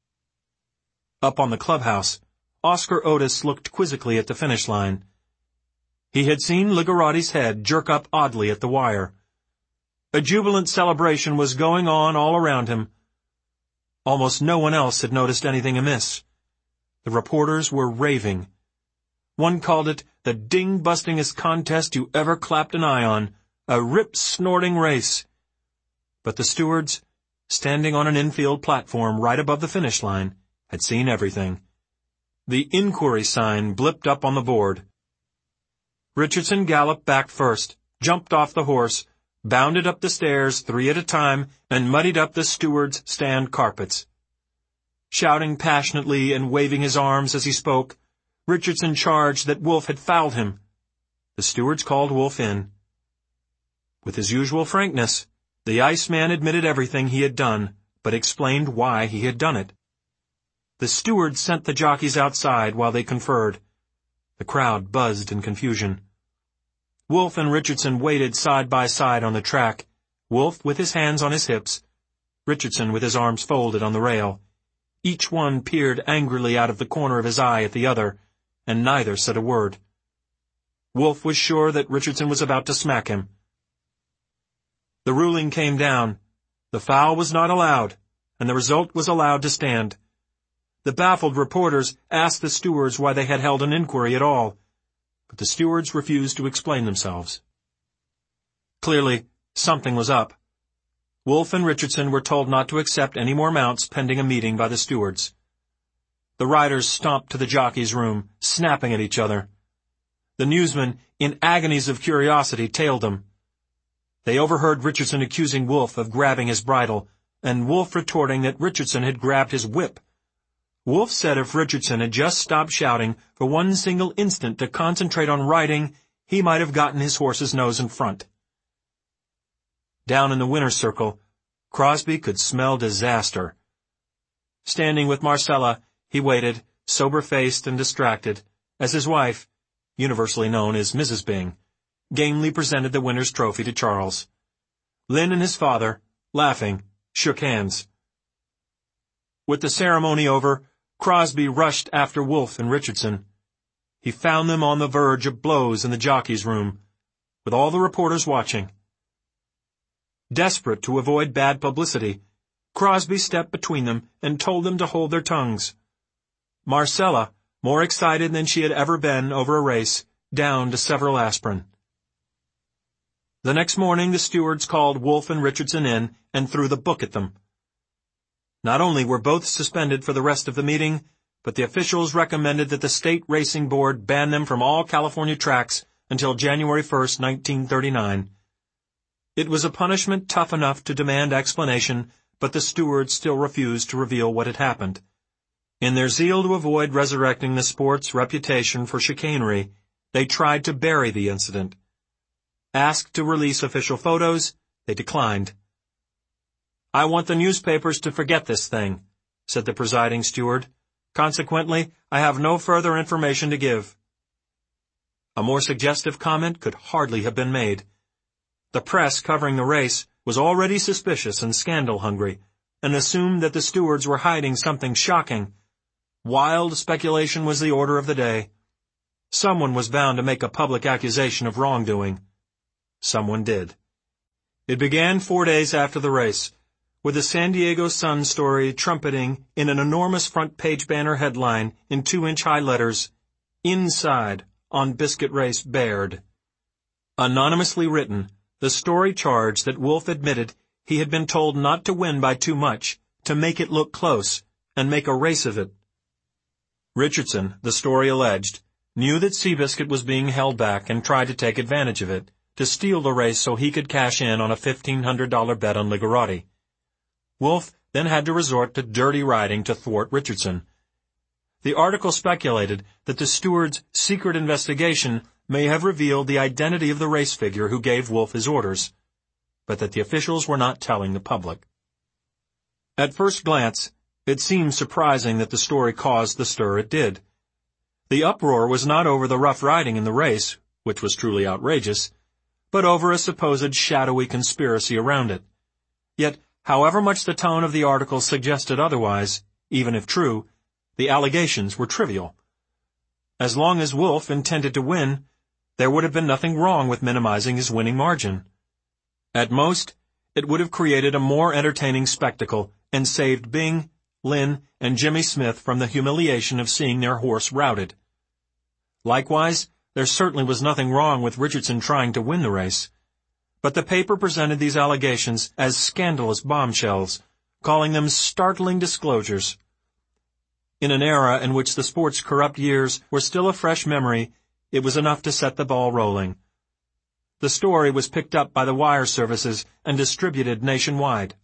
Up on the clubhouse, Oscar Otis looked quizzically at the finish line. He had seen Ligarotti's head jerk up oddly at the wire. A jubilant celebration was going on all around him. Almost no one else had noticed anything amiss. The reporters were raving. One called it the ding-bustingest contest you ever clapped an eye on, a rip-snorting race. But the stewards, standing on an infield platform right above the finish line, had seen everything. The inquiry sign blipped up on the board. Richardson galloped back first, jumped off the horse, bounded up the stairs 3 at a time, and muddied up the steward's stand carpets. Shouting passionately and waving his arms as he spoke, Richardson charged that Wolfe had fouled him. The stewards called Wolfe in. With his usual frankness, the Iceman admitted everything he had done, but explained why he had done it. The steward sent the jockeys outside while they conferred. The crowd buzzed in confusion. Wolfe and Richardson waited side by side on the track, Wolfe with his hands on his hips, Richardson with his arms folded on the rail. Each one peered angrily out of the corner of his eye at the other, and neither said a word. Wolfe was sure that Richardson was about to smack him. The ruling came down. The foul was not allowed, and the result was allowed to stand. The baffled reporters asked the stewards why they had held an inquiry at all, but the stewards refused to explain themselves. Clearly, something was up. Wolfe and Richardson were told not to accept any more mounts pending a meeting by the stewards. The riders stomped to the jockey's room, snapping at each other. The newsmen, in agonies of curiosity, tailed them. They overheard Richardson accusing Wolfe of grabbing his bridle, and Wolfe retorting that Richardson had grabbed his whip. Wolfe said if Richardson had just stopped shouting for one single instant to concentrate on riding, he might have gotten his horse's nose in front. Down in the winner's circle, Crosby could smell disaster. Standing with Marcella, he waited, sober-faced and distracted, as his wife, universally known as Mrs. Byng, gamely presented the winner's trophy to Charles. Lynn and his father, laughing, shook hands. With the ceremony over, Crosby rushed after Wolfe and Richardson. He found them on the verge of blows in the jockey's room, with all the reporters watching. Desperate to avoid bad publicity, Crosby stepped between them and told them to hold their tongues. Marcella, more excited than she had ever been over a race, downed several aspirin. The next morning the stewards called Wolfe and Richardson in and threw the book at them. Not only were both suspended for the rest of the meeting, but the officials recommended that the State Racing Board ban them from all California tracks until January 1st, 1939. It was a punishment tough enough to demand explanation, but the stewards still refused to reveal what had happened. In their zeal to avoid resurrecting the sport's reputation for chicanery, they tried to bury the incident. Asked to release official photos, they declined. "I want the newspapers to forget this thing," said the presiding steward. "Consequently, I have no further information to give." A more suggestive comment could hardly have been made. The press covering the race was already suspicious and scandal-hungry, and assumed that the stewards were hiding something shocking. Wild speculation was the order of the day. Someone was bound to make a public accusation of wrongdoing. Someone did. It began 4 days after the race, with the San Diego Sun story trumpeting in an enormous front-page banner headline in 2-inch high letters, "Inside on Biscuit Race Baird." Anonymously written, the story charged that Wolfe admitted he had been told not to win by too much, to make it look close, and make a race of it. Richardson, the story alleged, knew that Seabiscuit was being held back and tried to take advantage of it, to steal the race so he could cash in on a $1,500 bet on Ligarati. Wolfe then had to resort to dirty riding to thwart Richardson. The article speculated that the steward's secret investigation may have revealed the identity of the race figure who gave Wolfe his orders, but that the officials were not telling the public. At first glance, it seemed surprising that the story caused the stir it did. The uproar was not over the rough riding in the race, which was truly outrageous, but over a supposed shadowy conspiracy around it. Yet, however much the tone of the article suggested otherwise, even if true, the allegations were trivial. As long as Wolfe intended to win, there would have been nothing wrong with minimizing his winning margin. At most, it would have created a more entertaining spectacle and saved Byng, Lynn, and Jimmy Smith from the humiliation of seeing their horse routed. Likewise, there certainly was nothing wrong with Richardson trying to win the race. But the paper presented these allegations as scandalous bombshells, calling them startling disclosures. In an era in which the sport's corrupt years were still a fresh memory, it was enough to set the ball rolling. The story was picked up by the wire services and distributed nationwide.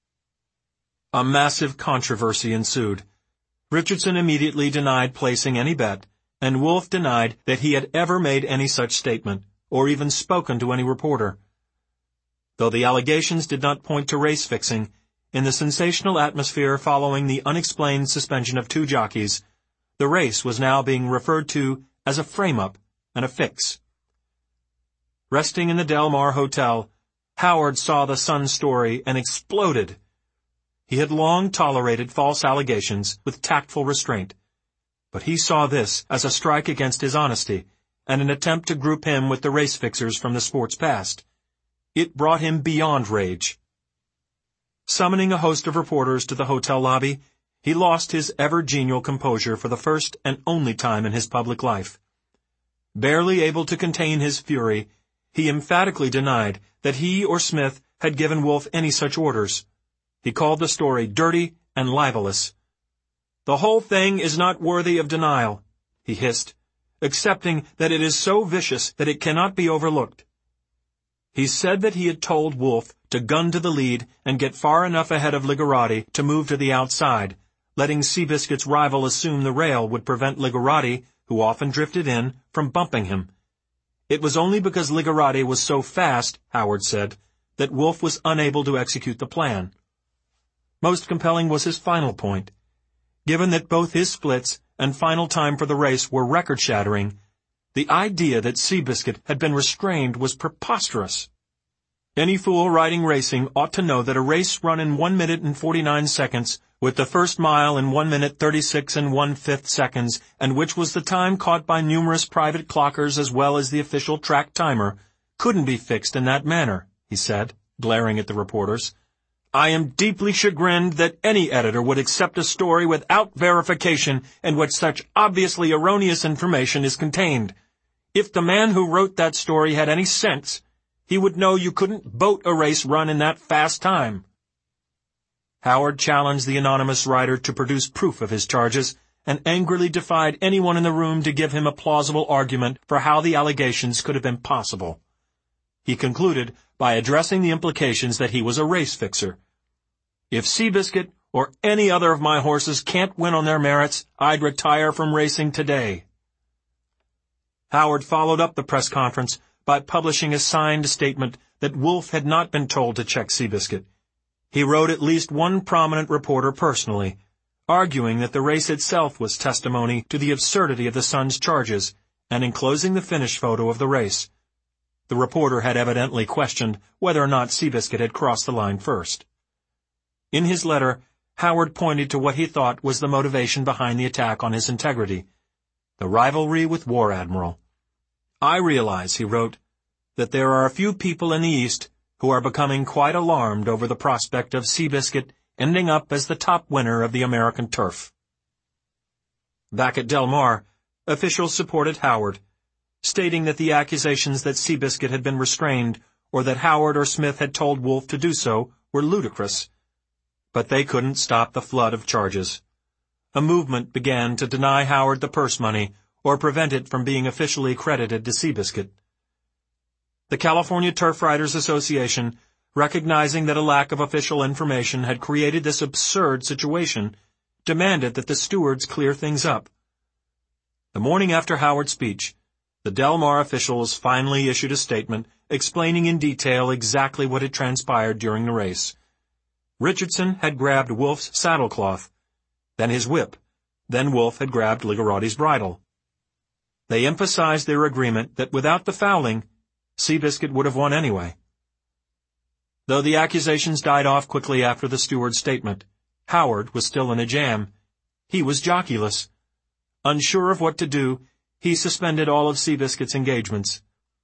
A massive controversy ensued. Richardson immediately denied placing any bet, and Wolf denied that he had ever made any such statement, or even spoken to any reporter. Though the allegations did not point to race fixing, in the sensational atmosphere following the unexplained suspension of 2 jockeys, the race was now being referred to as a frame-up and a fix. Resting in the Del Mar Hotel, Howard saw the Sun story and exploded. He had long tolerated false allegations with tactful restraint, but he saw this as a strike against his honesty and an attempt to group him with the race fixers from the sport's past. It brought him beyond rage. Summoning a host of reporters to the hotel lobby, he lost his ever-genial composure for the first and only time in his public life. Barely able to contain his fury, he emphatically denied that he or Smith had given Wolf any such orders. He called the story dirty and libelous. "The whole thing is not worthy of denial," he hissed, accepting that it is so vicious that it cannot be overlooked. He said that he had told Wolf to gun to the lead and get far enough ahead of Ligorati to move to the outside, letting Seabiscuit's rival assume the rail would prevent Ligorati, who often drifted in, from bumping him. It was only because Ligorati was so fast, Howard said, that Wolf was unable to execute the plan. Most compelling was his final point. Given that both his splits and final time for the race were record-shattering, the idea that Seabiscuit had been restrained was preposterous. Any fool riding racing ought to know that a race run in 1 minute and 49 seconds, with the first mile in 1 minute 36 1/5 seconds, and which was the time caught by numerous private clockers as well as the official track timer, couldn't be fixed in that manner, he said, glaring at the reporters. "I am deeply chagrined that any editor would accept a story without verification in which such obviously erroneous information is contained. If the man who wrote that story had any sense, he would know you couldn't boat a race run in that fast time." Howard challenged the anonymous writer to produce proof of his charges, and angrily defied anyone in the room to give him a plausible argument for how the allegations could have been possible. He concluded by addressing the implications that he was a race fixer. "If Seabiscuit or any other of my horses can't win on their merits, I'd retire from racing today." Howard followed up the press conference by publishing a signed statement that Wolf had not been told to check Seabiscuit. He wrote at least one prominent reporter personally, arguing that the race itself was testimony to the absurdity of the Sun's charges, and enclosing the finish photo of the race. The reporter had evidently questioned whether or not Seabiscuit had crossed the line first. In his letter, Howard pointed to what he thought was the motivation behind the attack on his integrity: the rivalry with War Admiral. "I realize," he wrote, "that there are a few people in the East who are becoming quite alarmed over the prospect of Seabiscuit ending up as the top winner of the American turf." Back at Del Mar, officials supported Howard, stating that the accusations that Seabiscuit had been restrained or that Howard or Smith had told Wolf to do so were ludicrous. But they couldn't stop the flood of charges. A movement began to deny Howard the purse money or prevent it from being officially credited to Seabiscuit. The California Turf Riders Association, recognizing that a lack of official information had created this absurd situation, demanded that the stewards clear things up. The morning after Howard's speech, the Del Mar officials finally issued a statement explaining in detail exactly what had transpired during the race. Richardson had grabbed Wolf's saddlecloth, then his whip, then Wolf had grabbed Ligorati's bridle. They emphasized their agreement that without the fouling, Seabiscuit would have won anyway. Though the accusations died off quickly after the steward's statement, Howard was still in a jam. He was jockeyless. Unsure of what to do, he suspended all of Seabiscuit's engagements.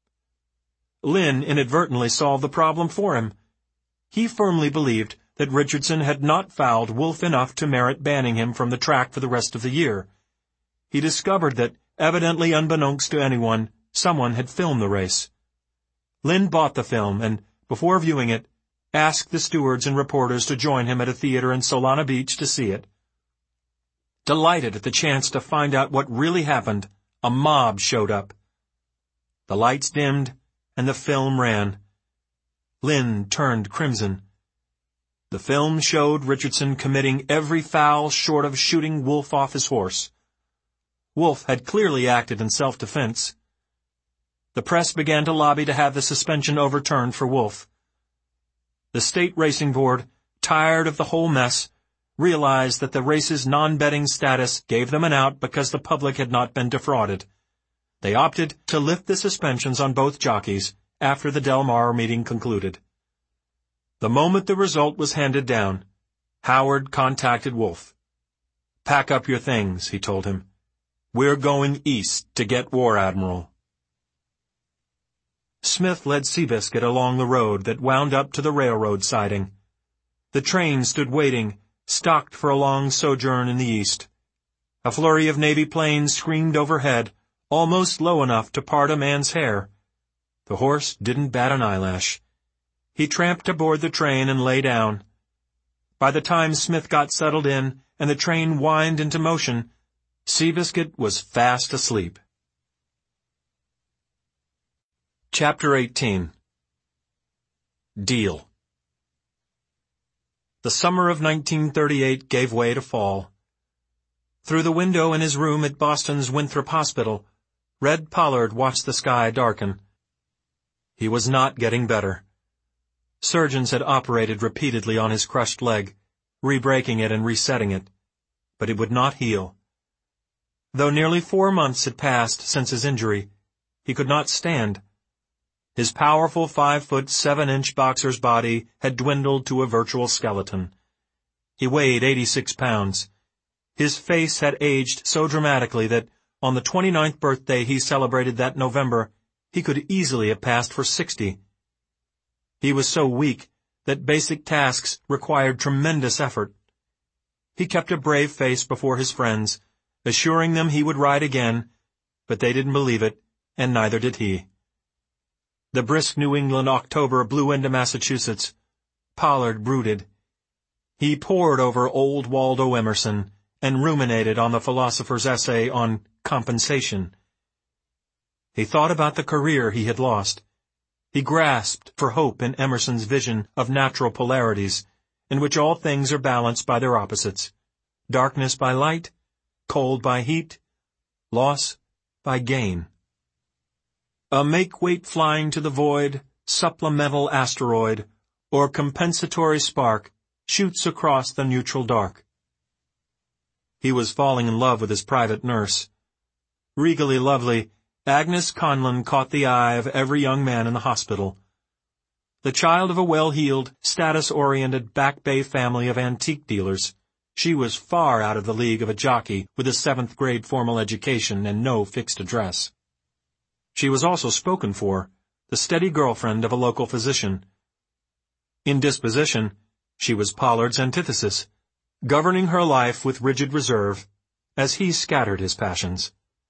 Lynn inadvertently solved the problem for him. He firmly believed that Richardson had not fouled Wolf enough to merit banning him from the track for the rest of the year. He discovered that, evidently unbeknownst to anyone, someone had filmed the race. Lynn bought the film and, before viewing it, asked the stewards and reporters to join him at a theater in Solana Beach to see it. Delighted at the chance to find out what really happened, a mob showed up. The lights dimmed, and the film ran. Lynn turned crimson. The film showed Richardson committing every foul short of shooting Wolfe off his horse. Wolfe had clearly acted in self-defense. The press began to lobby to have the suspension overturned for Wolfe. The state racing board, tired of the whole mess, realized that the race's non-betting status gave them an out because the public had not been defrauded. They opted to lift the suspensions on both jockeys after the Del Mar meeting concluded. The moment the result was handed down, Howard contacted Wolfe. "Pack up your things," he told him. "We're going east to get War Admiral." Smith led Seabiscuit along the road that wound up to the railroad siding. The train stood waiting, stocked for a long sojourn in the east. A flurry of Navy planes screamed overhead, almost low enough to part a man's hair. The horse didn't bat an eyelash. He tramped aboard the train and lay down. By the time Smith got settled in and the train whined into motion, Seabiscuit was fast asleep. Chapter 18. Deal. The summer of 1938 gave way to fall. Through the window in his room at Boston's Winthrop Hospital, Red Pollard watched the sky darken. He was not getting better. Surgeons had operated repeatedly on his crushed leg, re-breaking it and resetting it, but it would not heal. Though nearly 4 months had passed since his injury, he could not stand. His powerful 5'7" boxer's body had dwindled to a virtual skeleton. He weighed 86 pounds. His face had aged so dramatically that, on the 29th birthday he celebrated that November, he could easily have passed for 60. He was so weak that basic tasks required tremendous effort. He kept a brave face before his friends, assuring them he would ride again, but they didn't believe it, and neither did he. The brisk New England October blew into Massachusetts. Pollard brooded. He pored over old Waldo Emerson and ruminated on the philosopher's essay on compensation. He thought about the career he had lost. He grasped for hope in Emerson's vision of natural polarities, in which all things are balanced by their opposites: darkness by light, cold by heat, loss by gain. A make-weight flying to the void, supplemental asteroid, or compensatory spark shoots across the neutral dark. He was falling in love with his private nurse. Regally lovely, Agnes Conlon caught the eye of every young man in the hospital. The child of a well-heeled, status-oriented Back Bay family of antique dealers, she was far out of the league of a jockey with a 7th-grade formal education and no fixed address. She was also spoken for, the steady girlfriend of a local physician. In disposition, she was Pollard's antithesis, governing her life with rigid reserve, as he scattered his passions.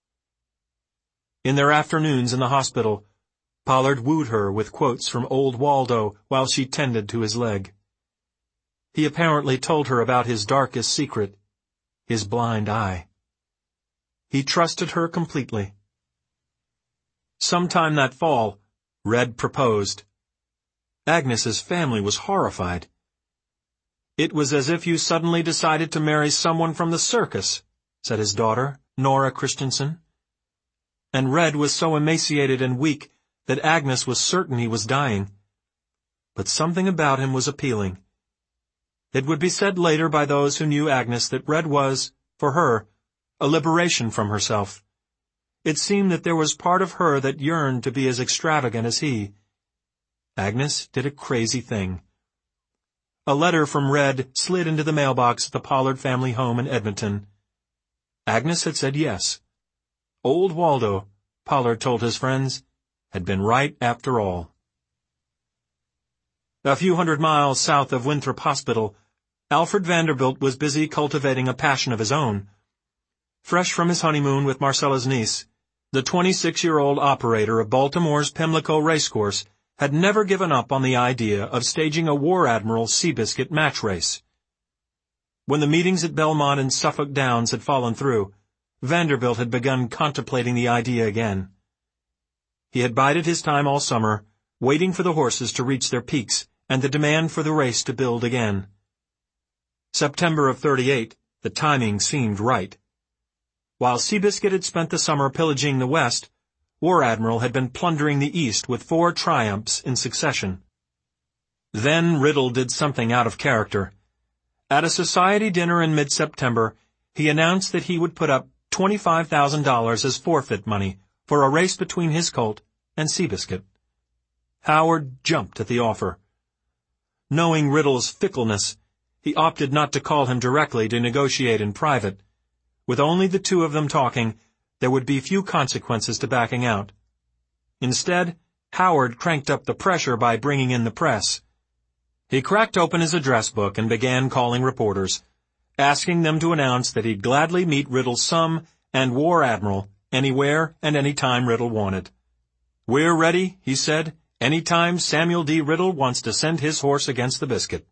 In their afternoons in the hospital, Pollard wooed her with quotes from old Waldo while she tended to his leg. He apparently told her about his darkest secret, his blind eye. He trusted her completely. Sometime that fall, Red proposed. Agnes's family was horrified. "It was as if you suddenly decided to marry someone from the circus," said his daughter, Nora Christensen. And Red was so emaciated and weak that Agnes was certain he was dying. But something about him was appealing. It would be said later by those who knew Agnes that Red was, for her, a liberation from herself. It seemed that there was part of her that yearned to be as extravagant as he. Agnes did a crazy thing. A letter from Red slid into the mailbox at the Pollard family home in Edmonton. Agnes had said yes. Old Waldo, Pollard told his friends, had been right after all. A few hundred miles south of Winthrop Hospital, Alfred Vanderbilt was busy cultivating a passion of his own. Fresh from his honeymoon with Marcella's niece, the 26-year-old operator of Baltimore's Pimlico Racecourse had never given up on the idea of staging a War Admiral Seabiscuit match race. When the meetings at Belmont and Suffolk Downs had fallen through, Vanderbilt had begun contemplating the idea again. He had bided his time all summer, waiting for the horses to reach their peaks and the demand for the race to build again. September of '38, the timing seemed right. While Seabiscuit had spent the summer pillaging the West, War Admiral had been plundering the East with 4 triumphs in succession. Then Riddle did something out of character. At a society dinner in mid-September, he announced that he would put up $25,000 as forfeit money for a race between his colt and Seabiscuit. Howard jumped at the offer. Knowing Riddle's fickleness, he opted not to call him directly to negotiate in private. With only the two of them talking, there would be few consequences to backing out. Instead, Howard cranked up the pressure by bringing in the press. He cracked open his address book and began calling reporters, asking them to announce that he'd gladly meet Riddle's son and War Admiral anywhere and any time Riddle wanted. "We're ready," he said, "any time Samuel D. Riddle wants to send his horse against the Biscuit."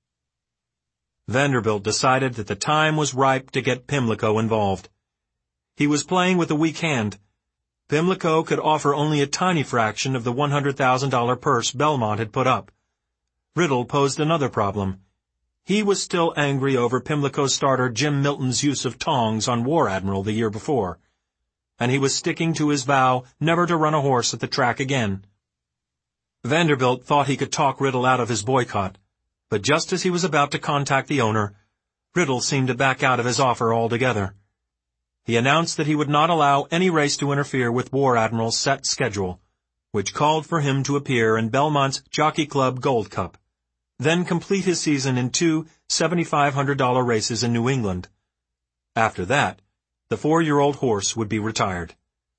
Vanderbilt decided that the time was ripe to get Pimlico involved. He was playing with a weak hand. Pimlico could offer only a tiny fraction of the $100,000 purse Belmont had put up. Riddle posed another problem. He was still angry over Pimlico starter Jim Milton's use of tongs on War Admiral the year before, and he was sticking to his vow never to run a horse at the track again. Vanderbilt thought he could talk Riddle out of his boycott, but just as he was about to contact the owner, Riddle seemed to back out of his offer altogether. He announced that he would not allow any race to interfere with War Admiral's set schedule, which called for him to appear in Belmont's Jockey Club Gold Cup, then complete his season in 2 $7,500 races in New England. After that, the 4-year-old horse would be retired.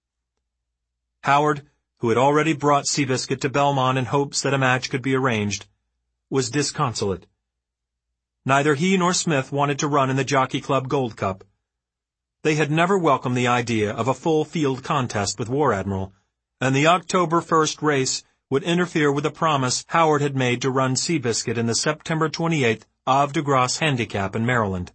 Howard, who had already brought Seabiscuit to Belmont in hopes that a match could be arranged, was disconsolate. Neither he nor Smith wanted to run in the Jockey Club Gold Cup. They had never welcomed the idea of a full field contest with War Admiral, and the October 1st race would interfere with a promise Howard had made to run Seabiscuit in the September 28th Havre de Grace Handicap in Maryland.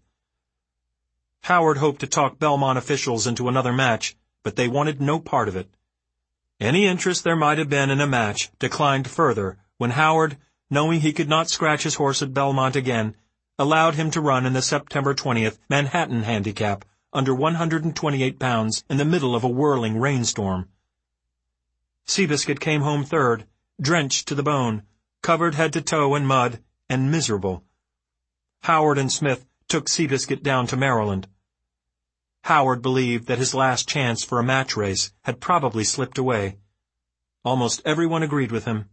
Howard hoped to talk Belmont officials into another match, but they wanted no part of it. Any interest there might have been in a match declined further when Howard, knowing he could not scratch his horse at Belmont again, allowed him to run in the September 20th Manhattan Handicap under 128 pounds in the middle of a whirling rainstorm. Seabiscuit came home third, drenched to the bone, covered head to toe in mud, and miserable. Howard and Smith took Seabiscuit down to Maryland. Howard believed that his last chance for a match race had probably slipped away. Almost everyone agreed with him,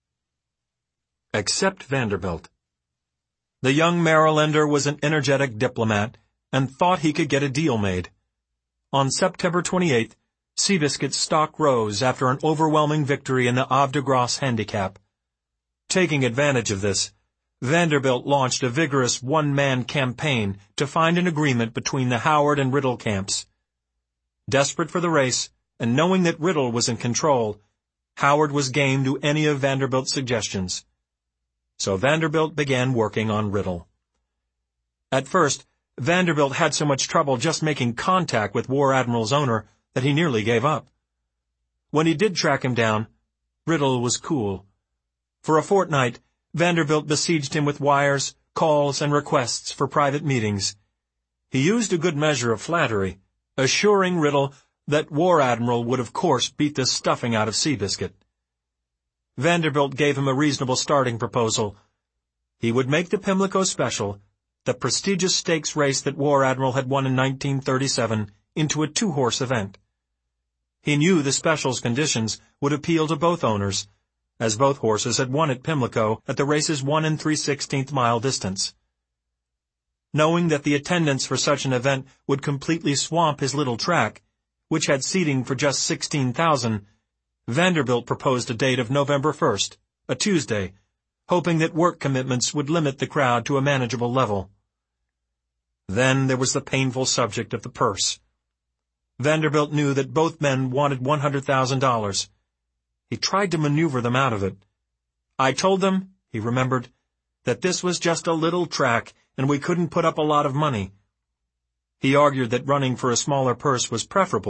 except Vanderbilt. The young Marylander was an energetic diplomat and thought he could get a deal made. On September 28th, Seabiscuit's stock rose after an overwhelming victory in the Havre de Grace Handicap. Taking advantage of this, Vanderbilt launched a vigorous one-man campaign to find an agreement between the Howard and Riddle camps. Desperate for the race, and knowing that Riddle was in control, Howard was game to any of Vanderbilt's suggestions. So Vanderbilt began working on Riddle. At first, Vanderbilt had so much trouble just making contact with War Admiral's owner that he nearly gave up. When he did track him down, Riddle was cool. For a fortnight, Vanderbilt besieged him with wires, calls, and requests for private meetings. He used a good measure of flattery, assuring Riddle that War Admiral would of course beat the stuffing out of Seabiscuit. Vanderbilt gave him a reasonable starting proposal. He would make the Pimlico Special, the prestigious stakes race that War Admiral had won in 1937, into a 2-horse event. He knew the Special's conditions would appeal to both owners, as both horses had won at Pimlico at the race's 1 3/16 mile distance. Knowing that the attendance for such an event would completely swamp his little track, which had seating for just 16,000, Vanderbilt proposed a date of November 1st, a Tuesday, hoping that work commitments would limit the crowd to a manageable level. Then there was the painful subject of the purse. Vanderbilt knew that both men wanted $100,000. He tried to maneuver them out of it, I told them, he remembered, that this was just a little track and we couldn't put up a lot of money. He argued that running for a smaller purse was preferable